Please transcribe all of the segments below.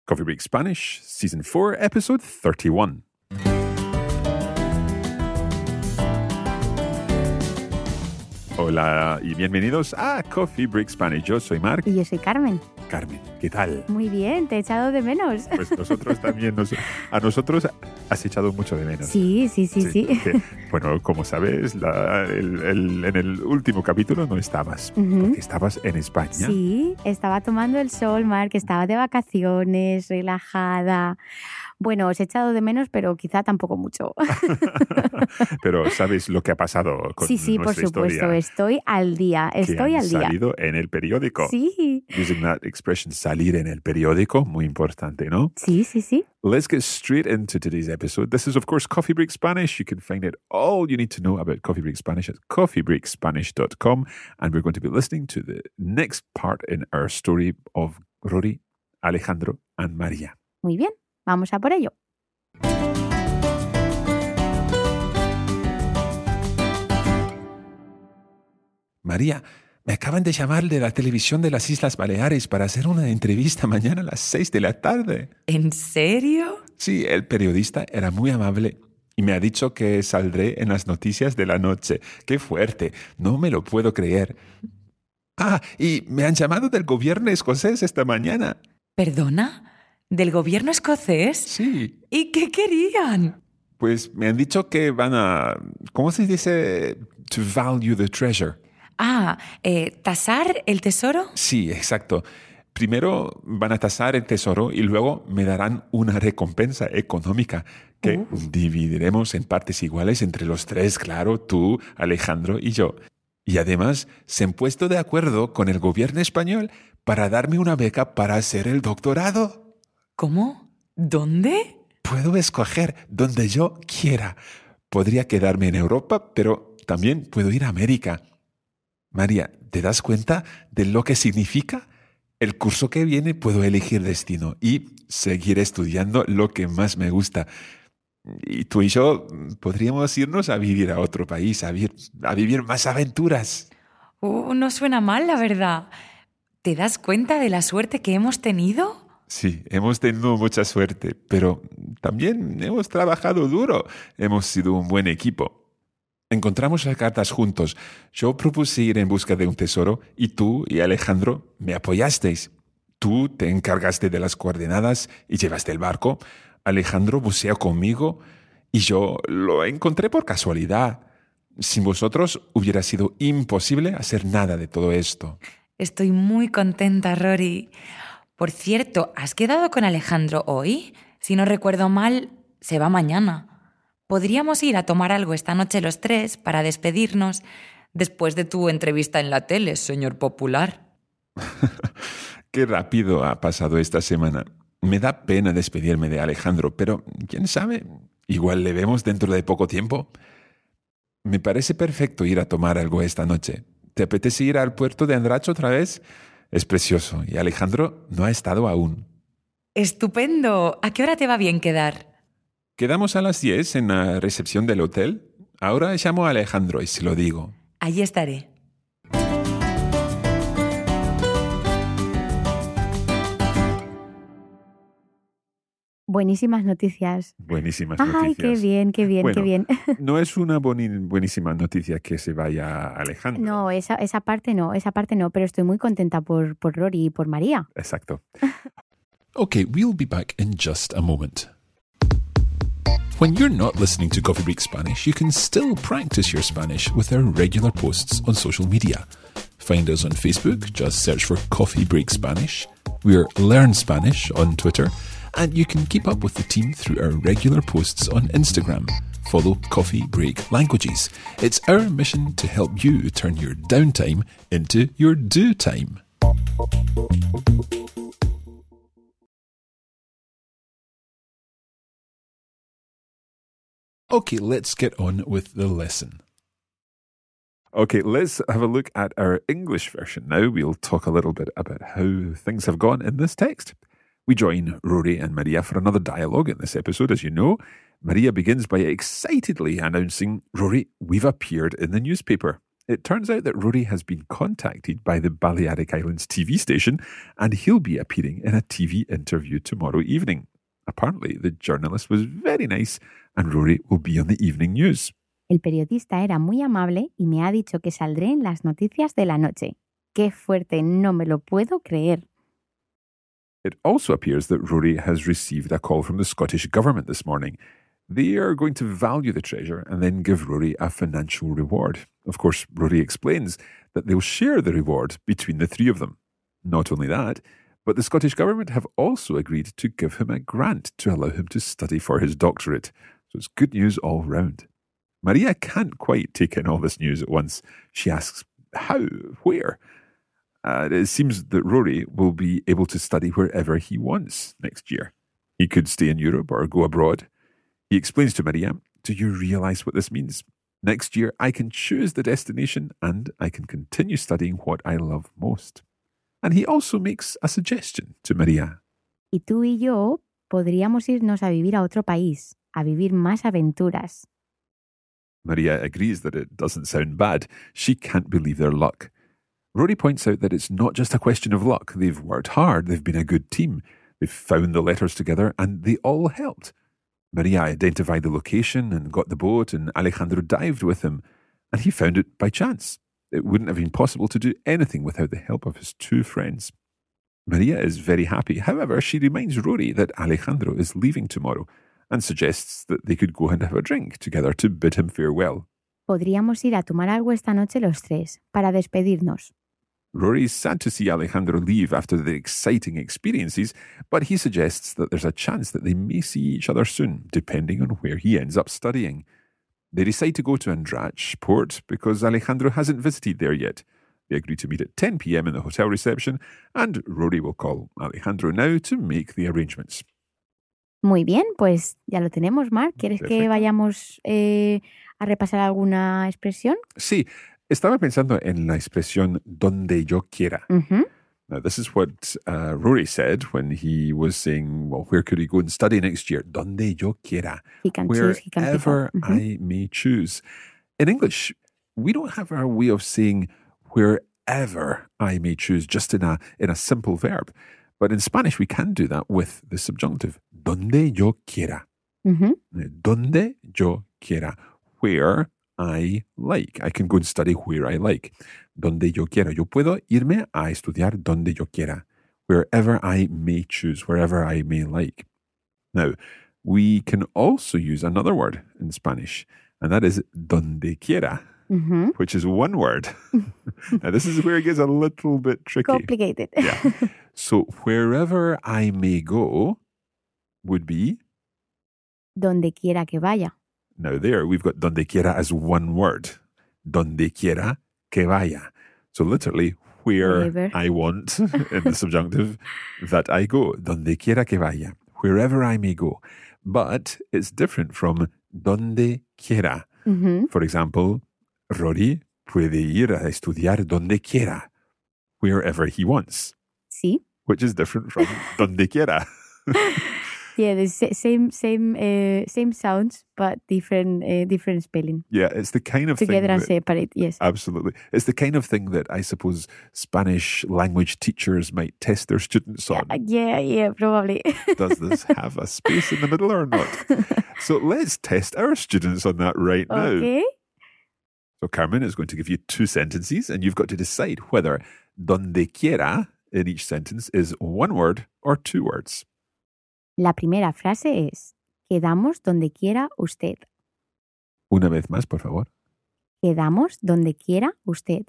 Coffee Break Spanish, Season 4, Episode 31. Hola y bienvenidos a Coffee Break Spanish. Yo soy Marc. Y yo soy Carmen. Carmen, ¿qué tal? Muy bien, te he echado de menos. Pues nosotros también, a nosotros has echado mucho de menos. Sí. Porque, bueno, como sabes, en el último capítulo no estabas, porque estabas en España. Sí, estaba tomando el sol, Marc, estaba de vacaciones, relajada. Bueno, os he echado de menos, pero quizá tampoco mucho. Pero ¿sabes lo que ha pasado con Sí, por supuesto, historia? Estoy al día, Que han salido en el periódico. Sí. Using that expression, salir en el periódico, muy importante, ¿no? Sí. Let's get straight into today's episode. This is, of course, Coffee Break Spanish. You can find it all you need to know about Coffee Break Spanish at coffeebreakspanish.com. And we're going to be listening to the next part in our story of Rory, Alejandro, and María. Muy bien, vamos a por ello. María, me acaban de llamar de la televisión de las Islas Baleares para hacer una entrevista mañana a las 6 de la tarde. ¿En serio? Sí, el periodista era muy amable y me ha dicho que saldré en las noticias de la noche. ¡Qué fuerte! No me lo puedo creer. Ah, y me han llamado del gobierno escocés esta mañana. ¿Perdona? ¿Del gobierno escocés? Sí. ¿Y qué querían? Pues me han dicho que van a... ¿Cómo se dice? To value the treasure. ¿Tasar el tesoro? Sí, exacto. Primero van a tasar el tesoro y luego me darán una recompensa económica que dividiremos en partes iguales entre los tres, claro, tú, Alejandro y yo. Y además se han puesto de acuerdo con el gobierno español para darme una beca para hacer el doctorado. ¿Cómo? ¿Dónde? Puedo escoger donde yo quiera. Podría quedarme en Europa, pero también puedo ir a América. María, ¿te das cuenta de lo que significa? El curso que viene puedo elegir destino y seguir estudiando lo que más me gusta. Y tú y yo podríamos irnos a vivir a otro país, a vivir más aventuras. No suena mal, la verdad. ¿Te das cuenta de la suerte que hemos tenido? Sí, hemos tenido mucha suerte, pero también hemos trabajado duro. Hemos sido un buen equipo. Encontramos las cartas juntos. Yo propuse ir en busca de un tesoro y tú y Alejandro me apoyasteis. Tú te encargaste de las coordenadas y llevaste el barco. Alejandro buceó conmigo y yo lo encontré por casualidad. Sin vosotros hubiera sido imposible hacer nada de todo esto. Estoy muy contenta, Rory. Por cierto, ¿has quedado con Alejandro hoy? Si no recuerdo mal, se va mañana. Podríamos ir a tomar algo esta noche los tres para despedirnos después de tu entrevista en la tele, señor popular. Qué rápido ha pasado esta semana. Me da pena despedirme de Alejandro, pero quién sabe, igual le vemos dentro de poco tiempo. Me parece perfecto ir a tomar algo esta noche. ¿Te apetece ir al puerto de Andratx otra vez? Es precioso y Alejandro no ha estado aún. ¡Estupendo! ¿A qué hora te va bien quedar? Quedamos a las 10 en la recepción del hotel. Ahora llamo a Alejandro y se lo digo. Allí estaré. Buenísimas noticias. Buenísimas noticias. Ay, qué bien, Bueno, qué bien. No es una buenísima noticia que se vaya Alejandro. No, esa parte no, pero estoy muy contenta por Rory y por María. Exacto. Okay, we'll be back in just a moment. When you're not listening to Coffee Break Spanish, you can still practice your Spanish with our regular posts on social media. Find us on Facebook, just search for Coffee Break Spanish. We're Learn Spanish on Twitter, and you can keep up with the team through our regular posts on Instagram. Follow Coffee Break Languages. It's our mission to help you turn your downtime into your do time. Okay, let's get on with the lesson. Okay, let's have a look at our English version now. We'll talk a little bit about how things have gone in this text. We join Rory and Maria for another dialogue in this episode, as you know. Maria begins by excitedly announcing, Rory, we've appeared in the newspaper. It turns out that Rory has been contacted by the Balearic Islands TV station and he'll be appearing in a TV interview tomorrow evening. Apparently, the journalist was very nice and Rory will be on the evening news. El periodista era muy amable y me ha dicho que saldré en las noticias de la noche. ¡Qué fuerte! No me lo puedo creer. It also appears that Rory has received a call from the Scottish Government this morning. They are going to value the treasure and then give Rory a financial reward. Of course, Rory explains that they'll share the reward between the three of them. Not only that, but the Scottish Government have also agreed to give him a grant to allow him to study for his doctorate. So it's good news all round. Maria can't quite take in all this news at once. She asks, how? Where? It seems that Rory will be able to study wherever he wants next year. He could stay in Europe or go abroad. He explains to Maria, do you realise what this means? Next year, I can choose the destination and I can continue studying what I love most. And he also makes a suggestion to Maria. Y tú y yo podríamos irnos a vivir a otro país, a vivir más aventuras. Maria agrees that it doesn't sound bad. She can't believe their luck. Rory points out that it's not just a question of luck. They've worked hard, they've been a good team, they've found the letters together and they all helped. Maria identified the location and got the boat and Alejandro dived with him and he found it by chance. It wouldn't have been possible to do anything without the help of his two friends. Maria is very happy. However, she reminds Rory that Alejandro is leaving tomorrow and suggests that they could go and have a drink together to bid him farewell. Podríamos ir a tomar algo esta noche los tres, para despedirnos. Rory is sad to see Alejandro leave after the exciting experiences, but he suggests that there's a chance that they may see each other soon, depending on where he ends up studying. They decide to go to Andratx Port because Alejandro hasn't visited there yet. They agree to meet at 10 p.m. in the hotel reception, and Rory will call Alejandro now to make the arrangements. Muy bien, pues ya lo tenemos, Mark. ¿Quieres Perfecto. que vayamos a repasar alguna expresión? Sí, estaba pensando en la expresión donde yo quiera. Uh-huh. Now, this is what Rory said when he was saying, well, where could he go and study next year? Donde yo quiera. He can choose, he can pick up. Wherever I may choose. In English, we don't have our way of saying wherever I may choose, just in a simple verb. But in Spanish, we can do that with the subjunctive. Donde yo quiera. Uh-huh. Donde yo quiera. Where I like. I can go and study where I like. Donde yo quiera. Yo puedo irme a estudiar donde yo quiera. Wherever I may choose, wherever I may like. Now, we can also use another word in Spanish, and that is donde quiera, Uh-huh. which is one word. Now, this is where it gets a little bit tricky. Complicated. Yeah. So, wherever I may go would be... Donde quiera que vaya. Now there, we've got donde quiera as one word. Donde quiera que vaya. So literally, where I want, in the subjunctive, that I go. Donde quiera que vaya. Wherever I may go. But it's different from donde quiera. Uh-huh. For example, Rory puede ir a estudiar donde quiera. Wherever he wants. Sí. Which is different from donde quiera. Yeah, the same sounds, but different spelling. Yeah, it's the kind of Together thing and that, separate, yes. Absolutely. It's the kind of thing that I suppose Spanish language teachers might test their students on. Yeah, probably. Does this have a space in the middle or not? So let's test our students on that right now. Okay. So Carmen is going to give you two sentences and you've got to decide whether donde quiera in each sentence is one word or two words. La primera frase es, quedamos donde quiera usted. Una vez más, por favor. Quedamos donde quiera usted.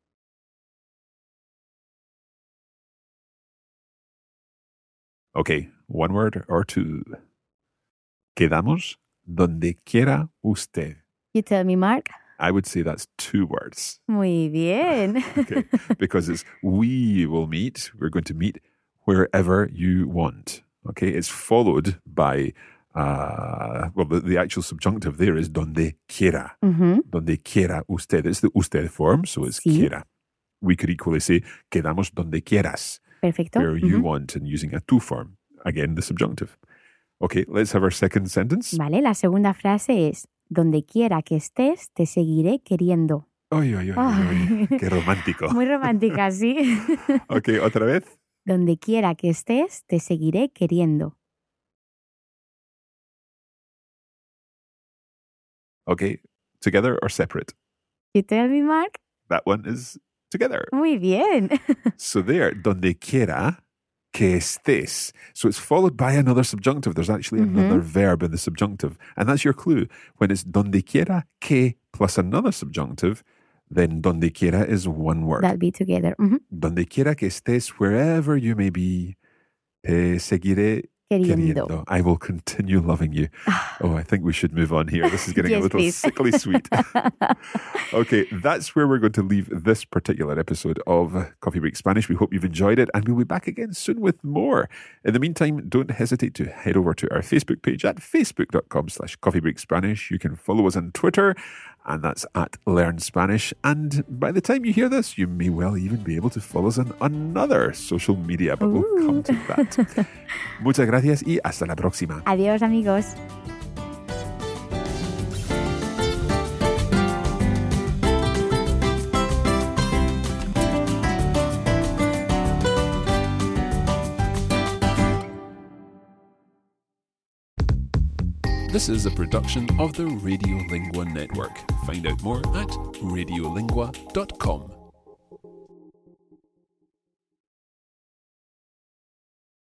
Okay, one word or two. Quedamos donde quiera usted. You tell me, Mark. I would say that's two words. Muy bien. Okay, because it's we will meet. We're going to meet wherever you want. Okay, it's followed by, the actual subjunctive there is donde quiera. Uh-huh. Donde quiera usted. It's the usted form, so it's Sí. quiera. We could equally say quedamos donde quieras, Perfecto. where you Uh-huh. want, and using a tu form. Again, the subjunctive. Okay, let's have our second sentence. Vale, la segunda frase es, donde quiera que estés, te seguiré queriendo. Oy, oy, oy, oy. Qué romántico. Muy romántica, sí. Ok, otra vez. Donde quiera que estés, te seguiré queriendo. Okay, together or separate? You tell me, Mark? That one is together. Muy bien. So there, donde quiera que estés. So it's followed by another subjunctive. There's actually another verb in the subjunctive. And that's your clue. When it's donde quiera que plus another subjunctive, then donde quiera is one word. That'll be together. Donde quiera que estés, wherever you may be, te seguiré queriendo. I will continue loving you. Oh, I think we should move on here. This is getting Yes, a little please. sickly sweet. Okay, that's where we're going to leave this particular episode of Coffee Break Spanish. We hope you've enjoyed it, and we'll be back again soon with more. In the meantime, don't hesitate to head over to our Facebook page at facebook.com/coffeebreakspanish. You can follow us on Twitter, and that's at Learn Spanish. And by the time you hear this, you may well even be able to follow us on another social media, but we'll come to that. Muchas gracias y hasta la próxima. Adiós, amigos. This is a production of the Radiolingua Network. Find out more at radiolingua.com.